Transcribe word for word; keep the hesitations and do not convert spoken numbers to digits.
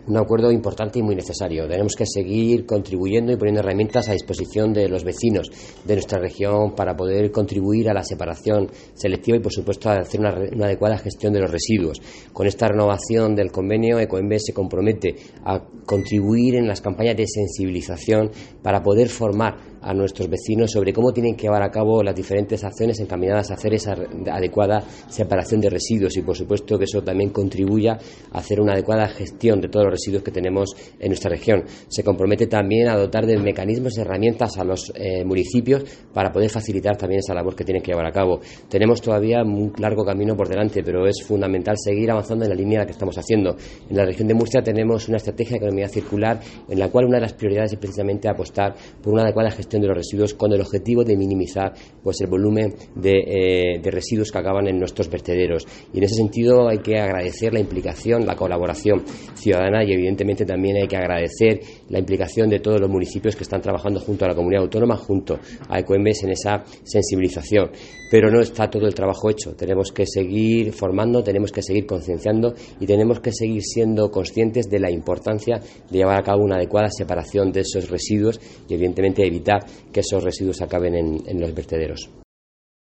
un acuerdo importante y muy necesario. Tenemos que seguir contribuyendo y poniendo herramientas a disposición de los vecinos de nuestra región para poder contribuir a la separación selectiva y, por supuesto, a hacer una, una adecuada gestión de los residuos. Con esta renovación del convenio, Ecoembes se compromete a contribuir en las campañas de sensibilización para poder formar a nuestros vecinos sobre cómo tienen que llevar a cabo las diferentes acciones encaminadas a hacer esa adecuada separación de residuos y, por supuesto, que eso también contribuya a hacer una adecuada gestión de todos los residuos que tenemos en nuestra región. Se compromete también a dotar de mecanismos y herramientas a los eh, municipios para poder facilitar también esa labor que tienen que llevar a cabo. Tenemos todavía un largo camino por delante, pero es fundamental seguir avanzando en la línea en la que estamos haciendo. En la región de Murcia tenemos una estrategia de economía circular en la cual una de las prioridades es precisamente apostar por una adecuada gestión de los residuos con el objetivo de minimizar pues el volumen de, eh, de residuos que acaban en nuestros vertederos. Y en ese sentido hay que agradecer la implicación, la colaboración ciudadana y evidentemente también hay que agradecer la implicación de todos los municipios que están trabajando junto a la comunidad autónoma, junto a Ecoembes en esa sensibilización. Pero no está todo el trabajo hecho. Tenemos que seguir formando, tenemos que seguir concienciando y tenemos que seguir siendo conscientes de la importancia de llevar a cabo una adecuada separación de esos residuos y evidentemente evitar que esos residuos acaben en, en los vertederos.